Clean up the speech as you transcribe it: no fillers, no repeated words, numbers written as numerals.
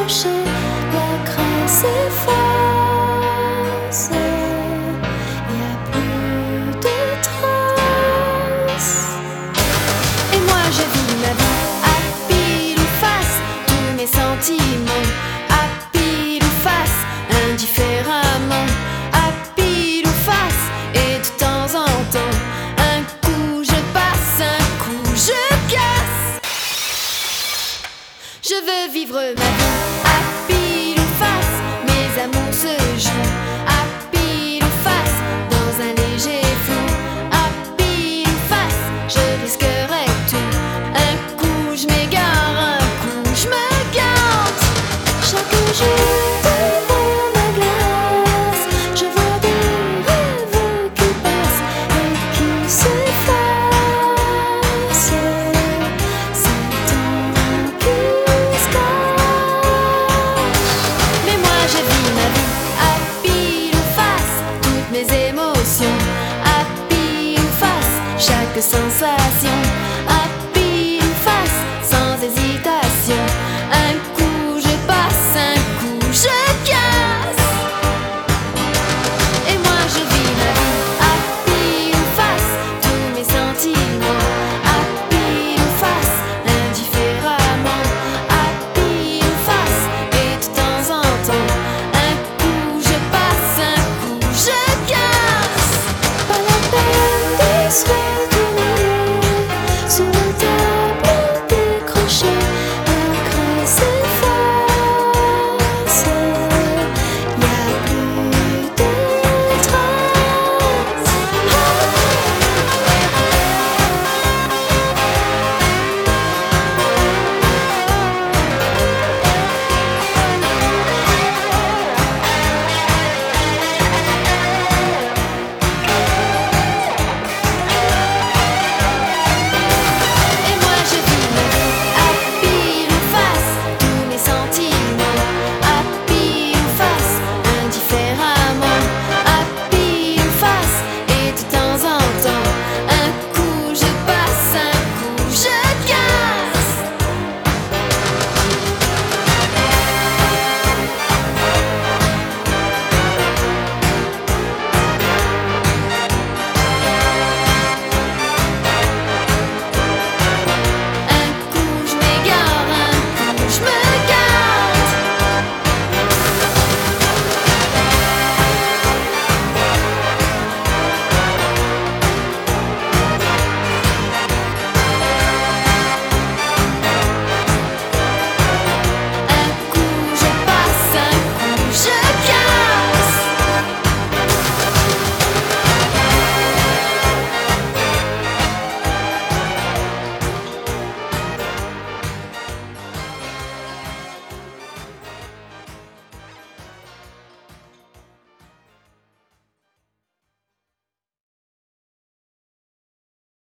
toucher, la crainte s'efface. Y a plus de traces. Et moi je vis ma vie à pile ou face, tous mes sentiments à pile ou face, indifféremment à pile ou face. Et de temps en temps, un coup je passe, un coup je casse. Je veux vivre ma vie à pile ou face, mes amours se jouent à pile ou face, dans un léger flou, à pile ou face. Je risquerai tout, un coup je m'égare, un coup je me gante. Chaque jour devant ma glace, je vois des rêves qui passent et qui s'effacent. C'est le temps qui se cache. Mais moi je vis ma vie à pile ou face, toutes mes émotions à pile ou face, chaque sensation